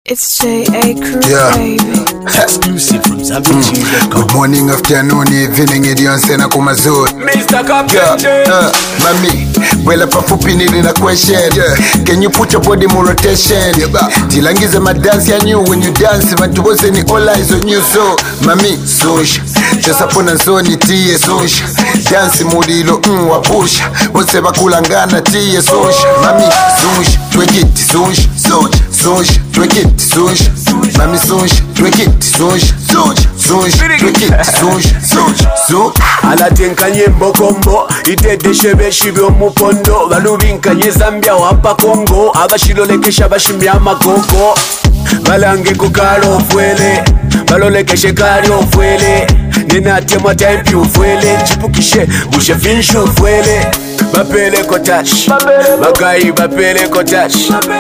It's J.A. Crew, baby. Exclusive from ZambianTunes.com. Good morning, afternoon, evening, Edionsena Kumazur. Mr. Captain Mami, well up a fupini in a question. Can you put your body more rotation? Tilangiza my dance ya new when you dance. But to was any all eyes on you, so Mami, sush. Just upon a zone, tea, sush. Dance mudilo, wapush. What's ever kulangana, tea, sush. Mami, sush. Twig it, sush, sush, sush, twig it, sush. Mami, sush, twig it, sush, sush, sush, twig it, sush, sush, sush. alatenkanye mbokombo itedeshe beshi byomukondo balubinkanye Zambia wapa Kongo abashilolekesha bashimya amagogo balange kukalo ofwele balolekeshe kali ofwele nenatemwa type ofwele chipukishe bushe finshu ofwele bapele ko touch bagayi bapele ko touch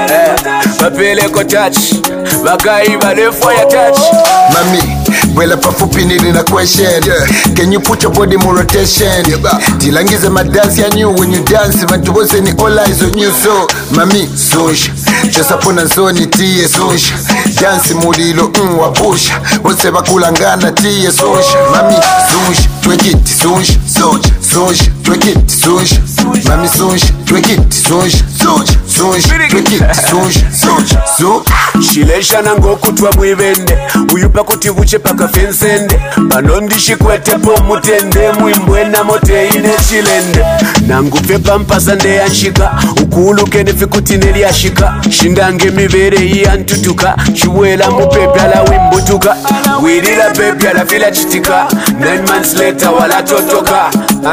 bapele ko touch bagayi balefo ya touch. Mami, well up a fupini in a question. Can you put your body more rotation? Tilangiza my dance ya new when you dance. But to was any all eyes on you, so Mami, sush. Just upon a zone, tea, sush. Dance mudilo, wapush. What's ever kulangana, tea, sush. Mami, sush, twig it, sush, sush, sush, twig it, sush. Mami, sush, twig it, sush, sush, sush, twig it, sush, sush, sush. Shilesha nango kutwa mwivende uyupa kuti vuche paka fensende panondi shikwete po mutende muimbwena mote ine chilende nangu pepa mpasa nde yanshika ukuluke nefikuti neli ashika shindange mivere iya ntutuka chuwela mupepe ala wimbutuka wirila pepe ala fila chitika 9 months later wala totoka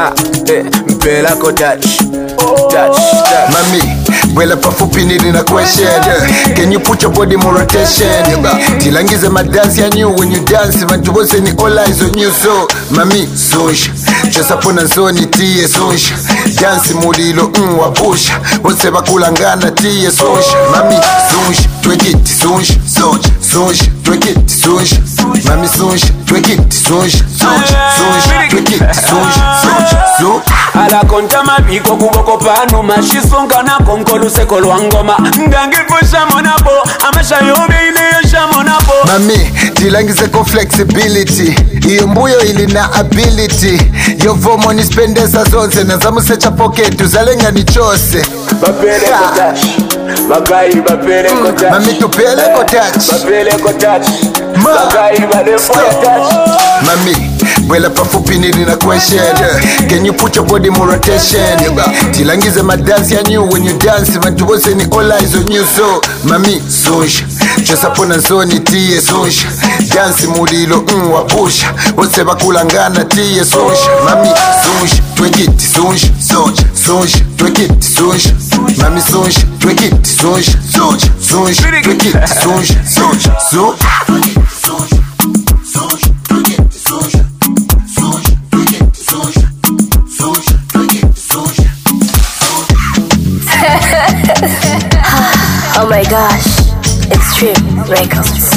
mpela ko touch touch. Mami, well up a fupini in a question. Can you put your body more rotation? Tilangiza my dance ya new when you dance. But to was any all eyes on you, so Mami, sush. Just upon a zone, tea, sush. Dance mudilo, wapush. What's ever kulangana, tea, sush. Mami, sush, twig it, sush, sush, sush, twig it, sush. Mami, sush, twig it, sush, sush, sush, twig it, sush, sush, sush. Ala konta mabiko kuboko panu mashisonga na konkolu seko lwangoma ngangi pusha monapo amasha yobe ile yosha monapo. Mami, tilangize ko flexibility. Iyo mbuyo ili na ability. Yo vomo ni spendesa zonse na zamusecha pocket uzalenga ni chose. Bapele ko touch bagayi bapele ko touch Mami tupele ko touch bapele ko touch bagayi balefo ya touch. Mami, well up a fupini in a question. Can you put your body more rotation? Tilangiza my dance ya new when you dance. But to was any all eyes on you, so Mami, sush. Just upon a zone, tea, sush. Dance mudilo, wapush. What's ever kulangana, tea, sush. Mami, sush, twig it, sush, sush, sush, twig it, sush. Mami, sush, twig it, sush, sush, sush, twig it, sush, sush, sush. Oh my gosh, Extreme Records.